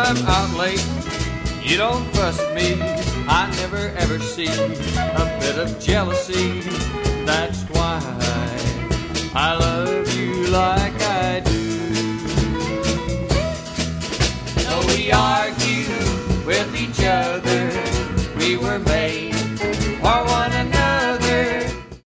I'm out late, you don't fuss at me. I never ever see a bit of jealousy. That's why I love you like